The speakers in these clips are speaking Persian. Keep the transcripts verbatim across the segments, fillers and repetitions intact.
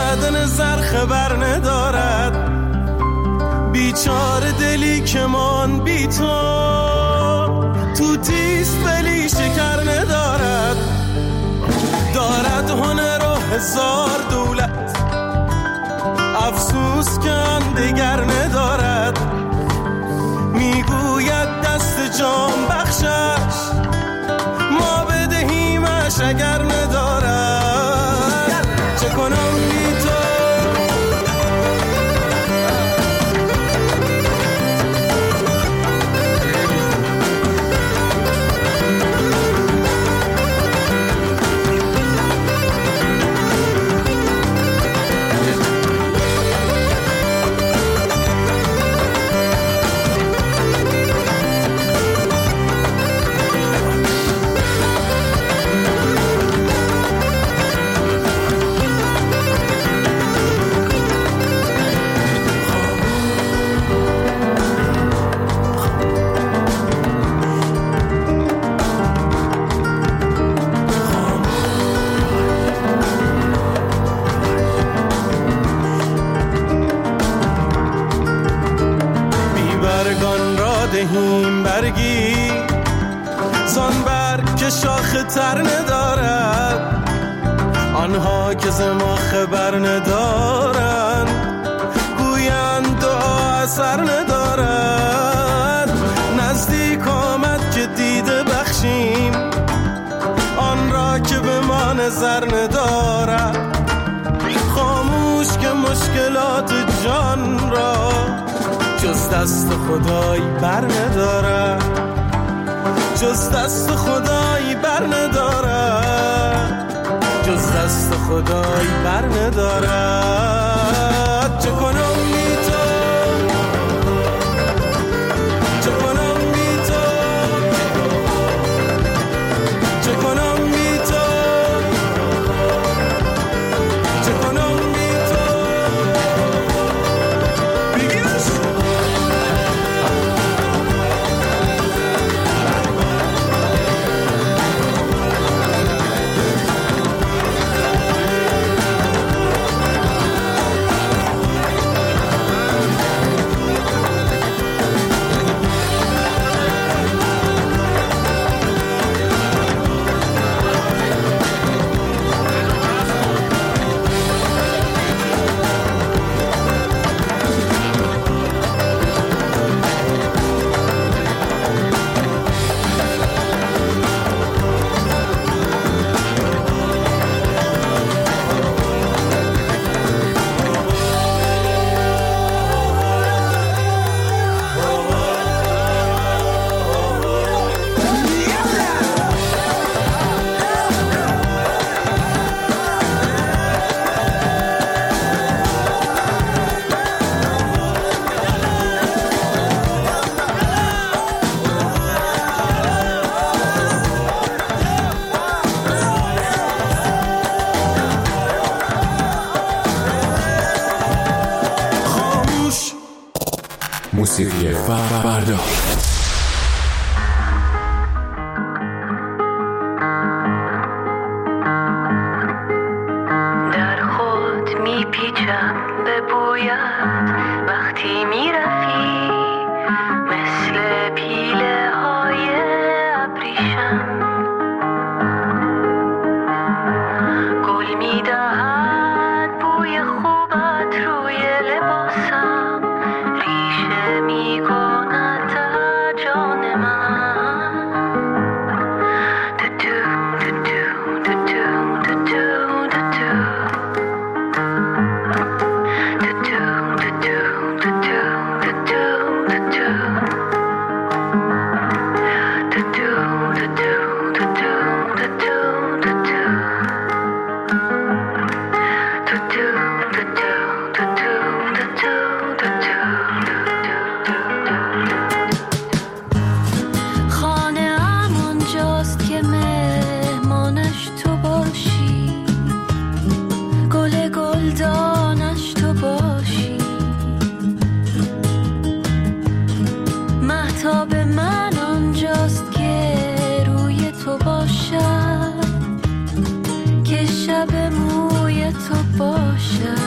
بدن زر خبر ندارد، بیچاره دلی که من بی تو تو تیست ولی شکر ندارد. دارد هنر و هزار دولت، افسوس که آن دگر ندارد. میگوید دست جان بخشش، ما بدهیمش اگر ندارد. چه کنم بی تو؟ دهیم برگی زان برگ که شاخ تر ندارد، آنها که ز ما خبر ندارند گویند دعا اثر ندارد. نزدیک آمد که دیده بخشیم آن را که به ما نظر ندارد. خاموش که مشکلات جان را جز دست خدای بر ندارد، جز دست خدای بر ندارد، جز دست خدای بر ندارد. چه کنم بی تو؟ چه کنم بی تو؟ چه کنم بی تو؟ چه کنم بی تو؟ بگیرش موسیقی فردا. در خود میپیچم به بویت وقتی میرفی، مثل پیله های ابریشم گل میدهد بوی خوبت روی لباسم، ریشه میکند در جان من. دو دو دو دو دو دو دو دو. شب موی تو باشم.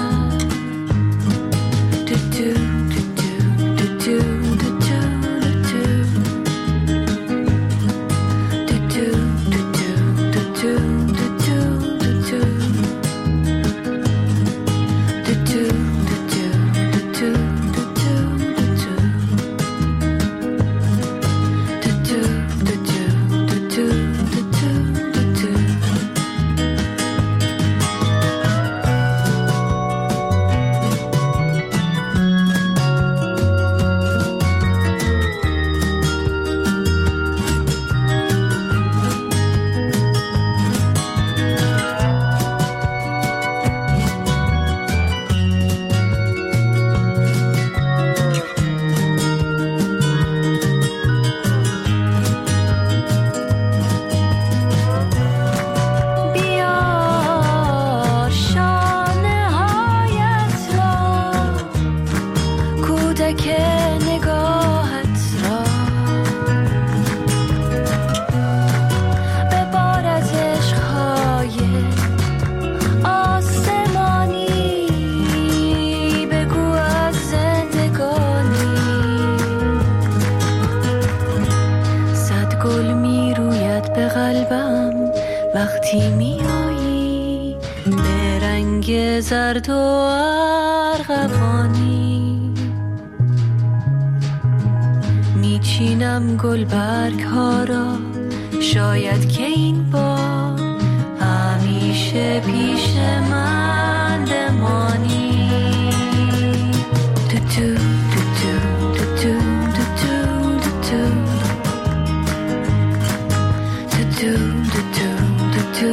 زرد و ارغوانی میچینم گل برگ ها را شاید که این بار همیشه پیش من بمانی تو تو تو تو تو تو تو تو تو تو تو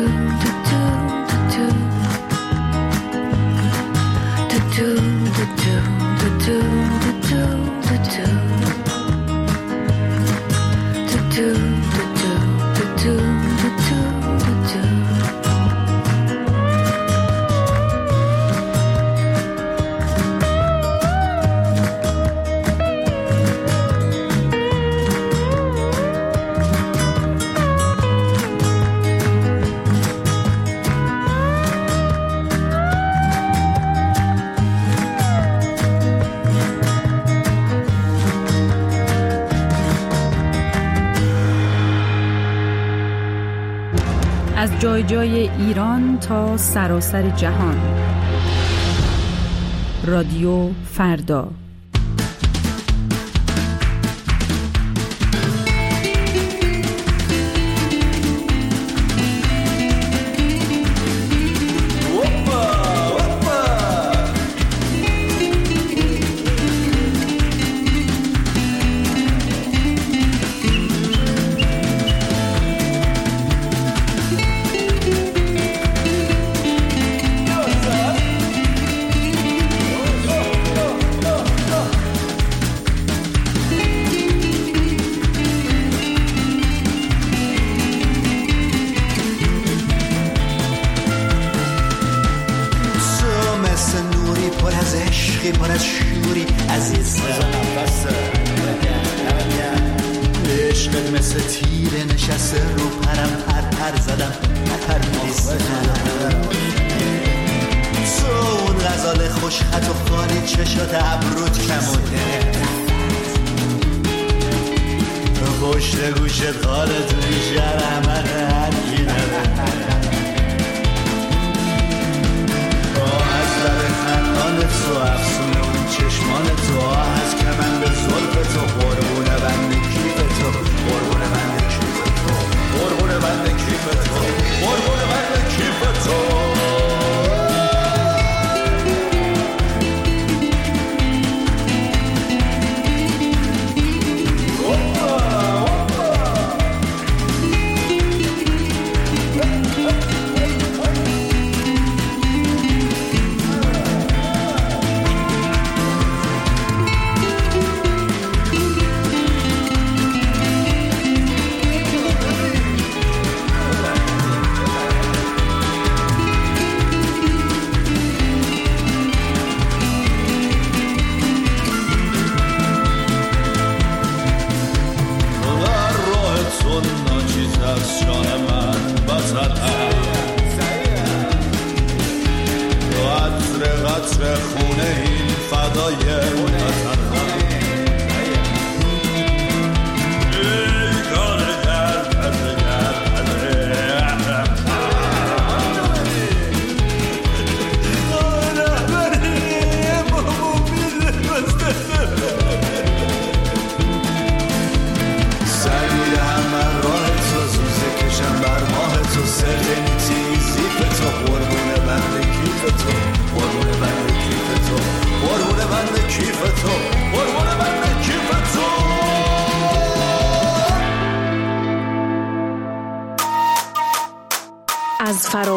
از جای جای ایران تا سراسر جهان. رادیو فردا. پر از شوری عزیزم عشقت مثل تیره نشسته رو پرم پر پر زدم پر نیستم تو اون غزال خوش خط و خالی چشات ابروت کمونه پشت گوشت خالت میشه رحمت هرکی نداره خندان تو افسون اون چشمان تو هست که من به ظلف تو قربونه بند کیف تو قربونه بند کیف تو قربونه بند کیف تو قربونه بند کیف تو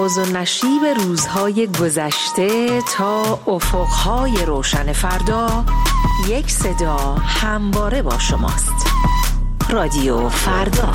فراز و نشیب روزهای گذشته تا افقهای روشن فردا، یک صدا همواره با شماست. رادیو فردا.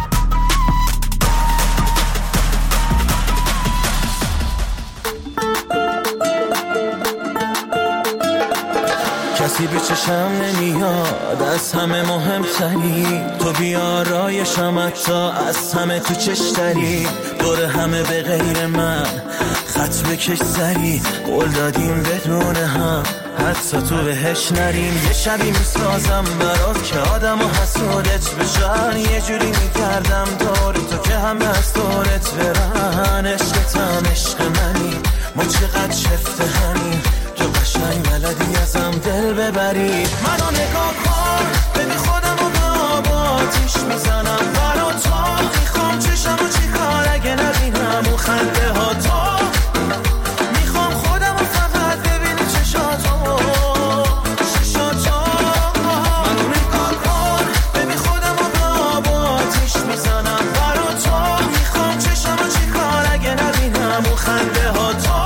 کسی به چشم نمیاد از همه مهمتری، تو بیارایشم حتی از همه تو چشتری، دور همه به غیر من خط بکش سری، قول دادیم بدون هم حتی تو بهش نریم. یه شبی میسازم برات که آدم و حسودت بشن، یه جوری میگردم دور تو که همه از دورت برن. عشقتم عشق منی، ما چقدر شفته همین، تو قشنگ بلدی ازم دل ببری. منو نگاه کن ببین خودم و به آب آتیش میزنم برا تو، میخوام چشم و چی کار اگه نبینم اون خنده ها تو، میخوام خودم و فقط ببینی چشاتو چشاتو. منو نگاه کن ببین خودم و به آب آتیش میزنم برا تو، میخوام چشم و چی کار اگه نبینم اون خنده ها تو،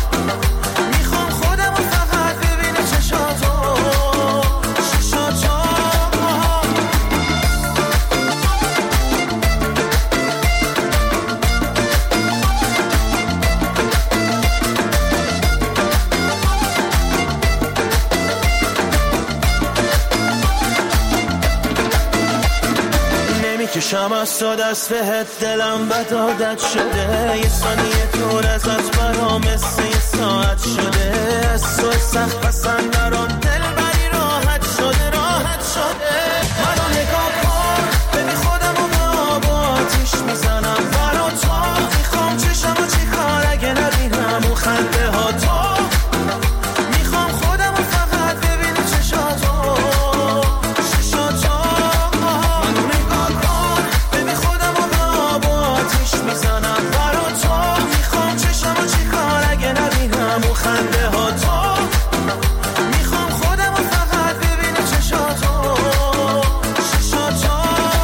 کشم از تو دست بهت، دلم بد عادت شده، یه ثانیه دور ازت برام مثل یه ساعت شده. از تو سخت پسند نران دل بری راحت شده راحت شده. منو نگاه کن ببین خودم و به آب آتیش میزنم برا تو، میخوام چشم و چی کار اگه نبینم اون خنده ها تو، میخوام خودم و فقط ببینی چشاتو چشاتو. منو نگاه کن ببین خودم و به آب آتیش میزنم برا تو، میخوام چشم و چی کار اگه نبینم اون خنده ها تو، میخوام خودم و فقط ببینی چشاتو چشاتو.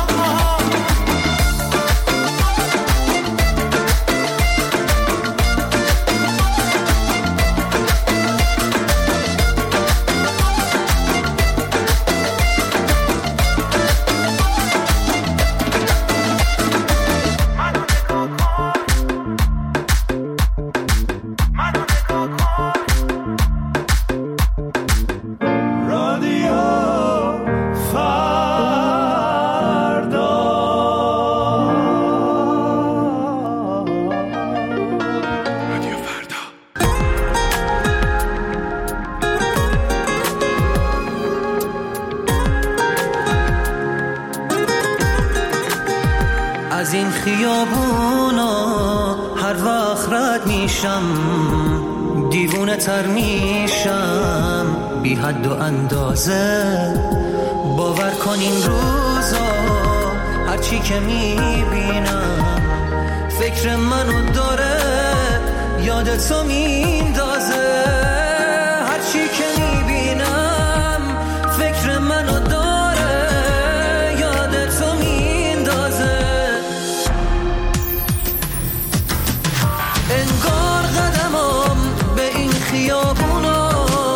از این خیابونا هر وقت رد میشم دیوونه تر میشم بی حد و اندازه. باور کن این روزا هرچی که میبینم فکر منو داره یادتو میندازه. هرچی که میبینم فکر منو داره یادتو میندازه. انگار قدمم به این خیابونا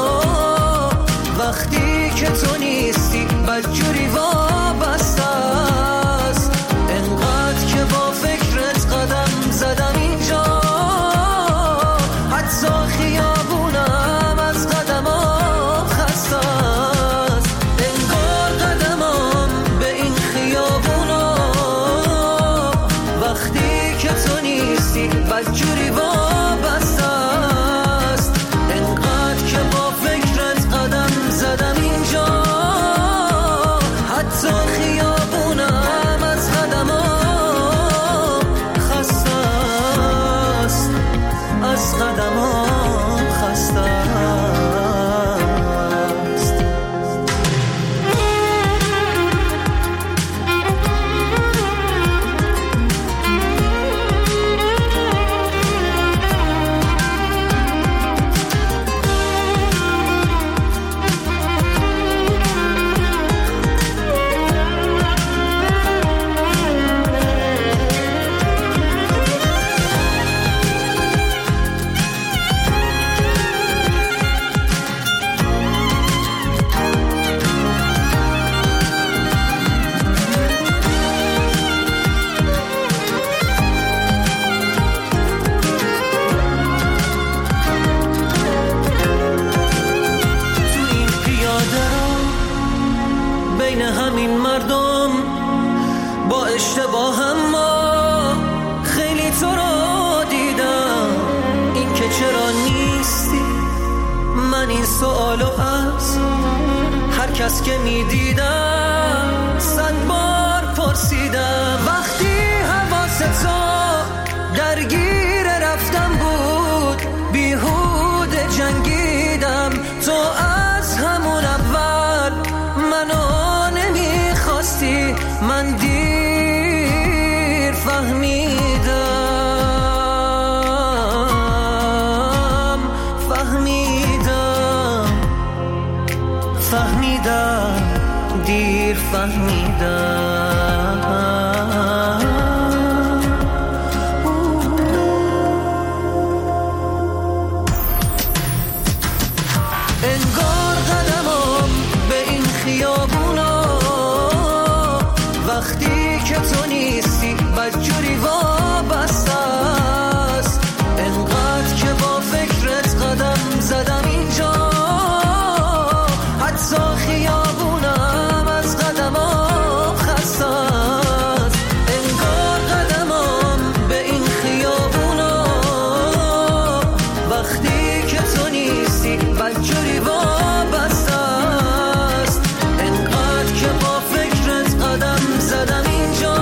وقتی که تو نیستی بدجوری وابسته است. انقدر که با فکرت قدم زدم اینجا حتی خیابونم از قدمم خسته است. انگار قدمم به این خیابونا وقتی که تو نیستی بدجوری وابسته است. انقدر که با فکرت قدم زدم اینجا حتی خیابونم از قدمم خسته است. از قدمم خسته است. من این سوالو از هر کس که میدیدم صد بار پرسیدم. وقتی حواست درگیر رفتم بود بیهوده جنگیدم، تو از همون اول منو نمیخواستی، من دیر فهمیدم فهمیدم فهمیدم دیر فهمیدم. انگار قدمم به این خیابونا وقتی که تو نیستی بدجوری وابسته است، انقدر که با فکرت قدم زدم اینجا حتی خیابونم از قدمم خسته است. انگار قدمم به این خیابونا وقتی که تو نیستی بدجوری وابسته است، انقدر که با فکرت قدم زدم اینجا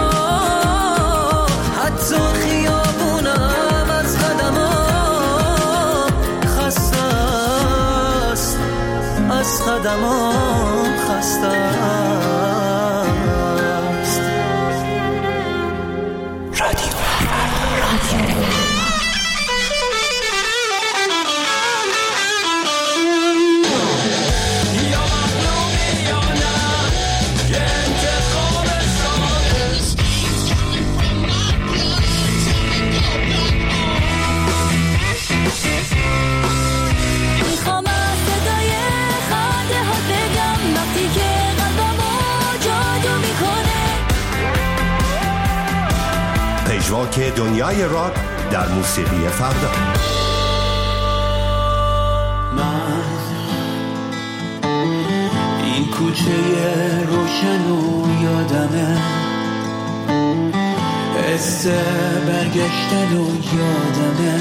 حتی خیابونم از قدمم خسته است، از قدمم خسته است. رادیو پژواک دنیای راک در موسیقی فردا. من این کوچه روشن و یادمه، حس برگشتن و یادمه،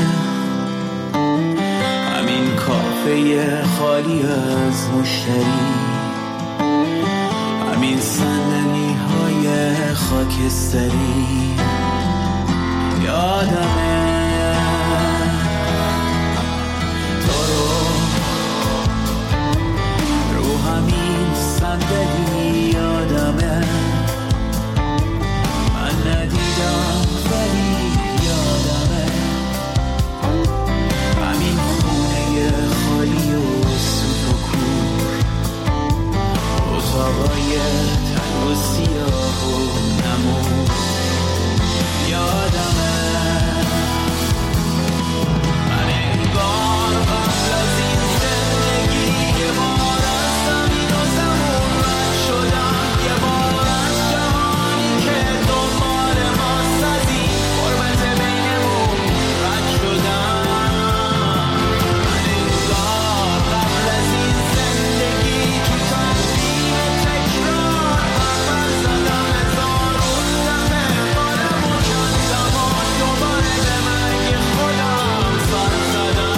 همین کافه خالی از مشتری، همین صندلی های خاکستری یادمه. تو رو رو همین صندلی یادمه، من ندیدم ولی یادمه، همین خونه خالی و سوت و کور، اتاقای تنگ و سیاه و نمور یادمه. من انگار قبل از این زندگی یه بار از زمین و زمون رد شدم، یه بار از جهانی که دنبال ماست از این غربت بینمون رد شدم. من انگار قبل از این زندگی تو تنظیم تکرار بربر زدم، هزارون دفعه بارم و کندم و دوباره به مرگ خودم سر زدم.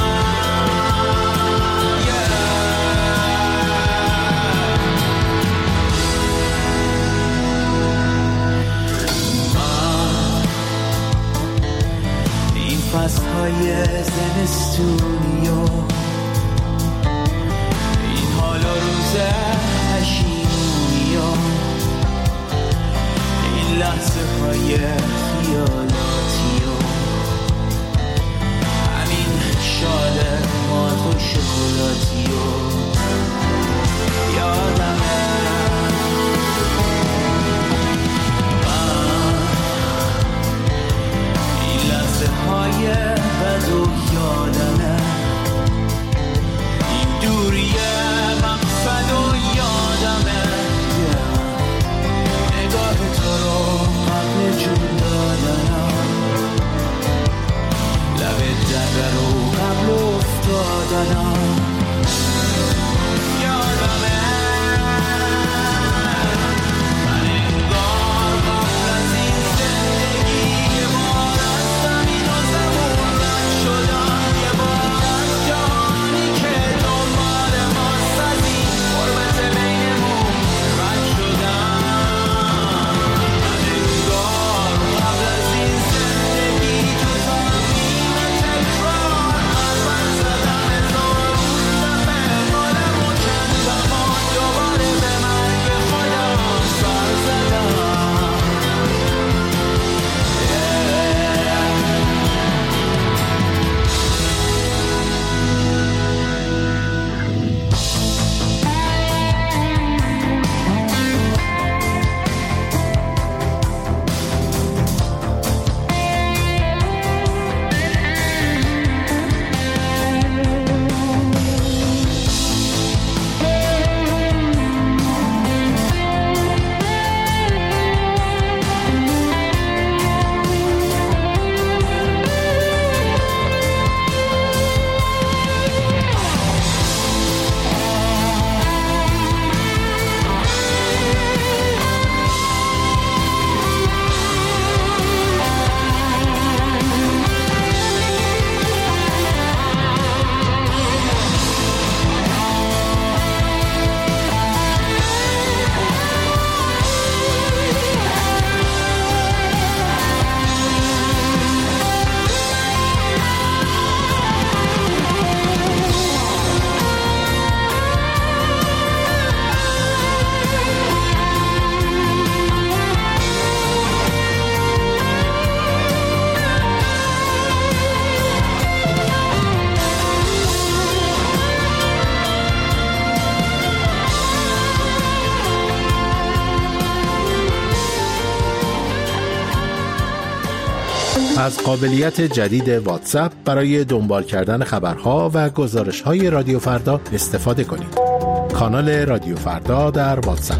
این فصلهای زمستونی و این حال و روز پشیمونی و این لحظه های خیالاتی و همین شال مات و شکلاتی و یادمه. من این لحظه های بد و یادمه، از قابلیت جدید واتساپ برای دنبال کردن خبرها و گزارش‌های رادیو فردا استفاده کنید. کانال رادیو فردا در واتساپ.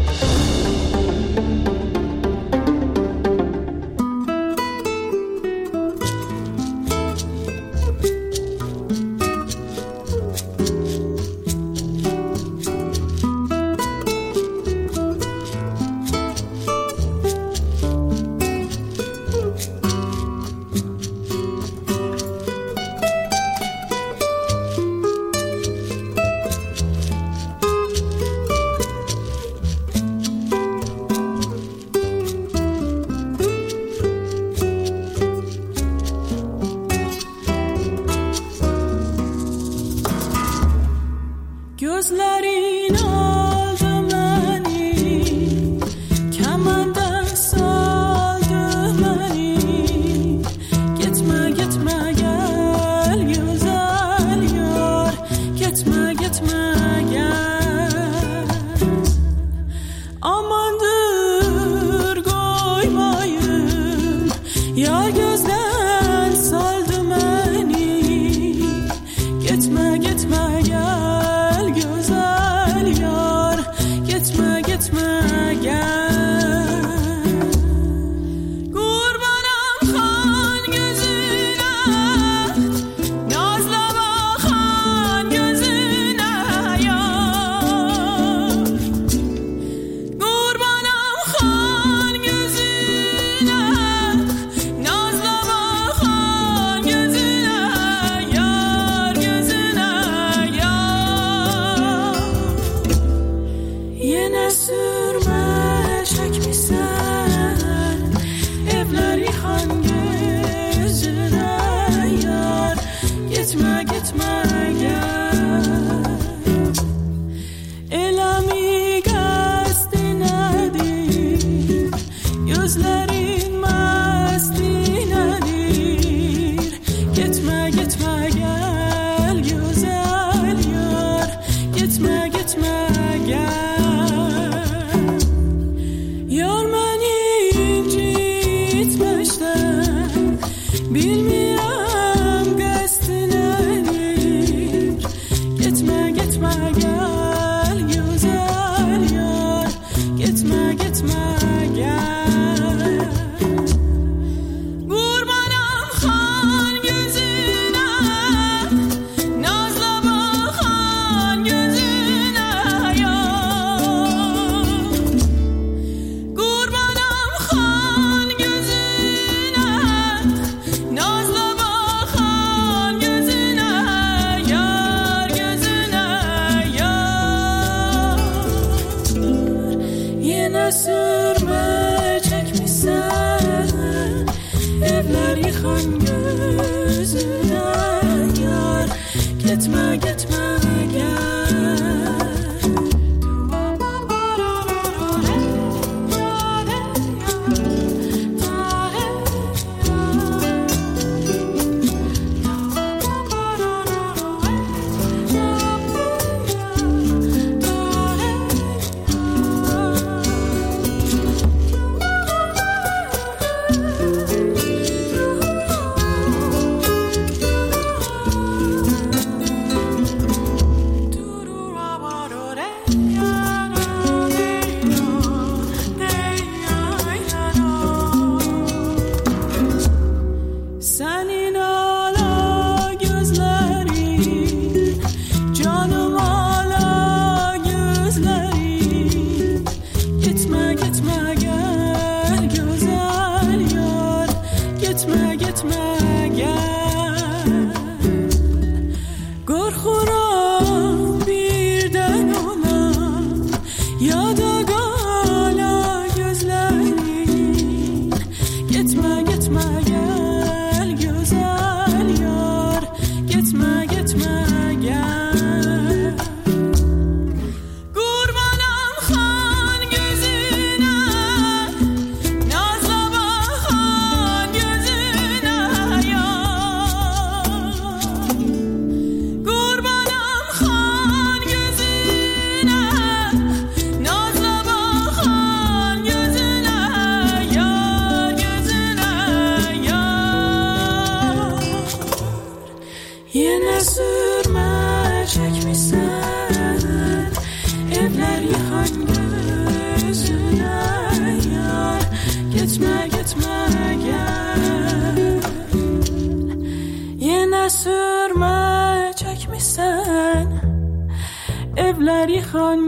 evler yıkan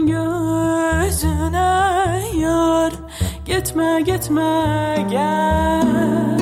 gözüne yar. Gitme gitme gel.